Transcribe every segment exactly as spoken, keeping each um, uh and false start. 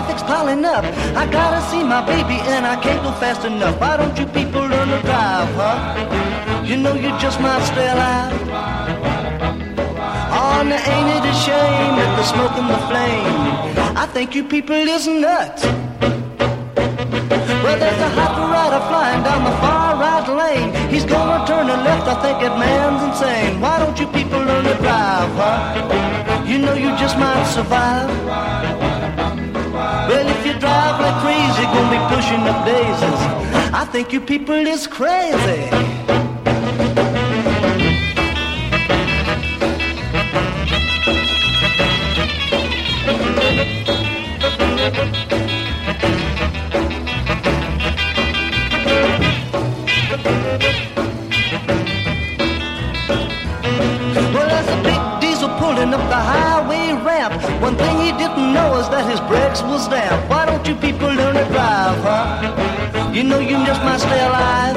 traffic's piling up. I gotta see my baby and I can't go fast enough. Why don't you people learn to drive, huh? You know you just might stay alive. Oh, now ain't it a shame that the smoke and the flame? I think you people is nuts. Well, there's a hot rider flying down the far right lane. He's gonna turn a left, I think that man's insane. Why don't you people learn to drive, huh? You know you just might survive. Well, if you drive like crazy, gonna be pushing up daisies. I think you people is crazy. Up the highway ramp. One thing he didn't know is that his brakes was damp. Why don't you people learn to drive, huh? You know you just might stay alive.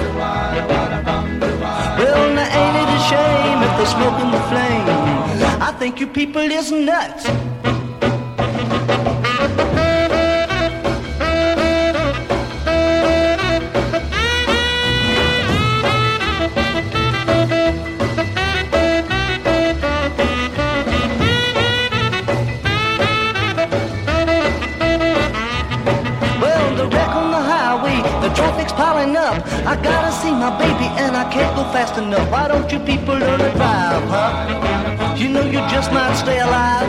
Well, now ain't it a shame if they're smoking the flame? I think you people is nuts. Traffic's piling up. I gotta see my baby and I can't go fast enough. Why don't you people learn to drive, huh? You know you just might stay alive.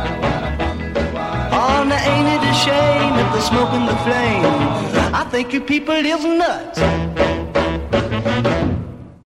Oh, now ain't it a shame if they're smoking the flame? I think you people is nuts.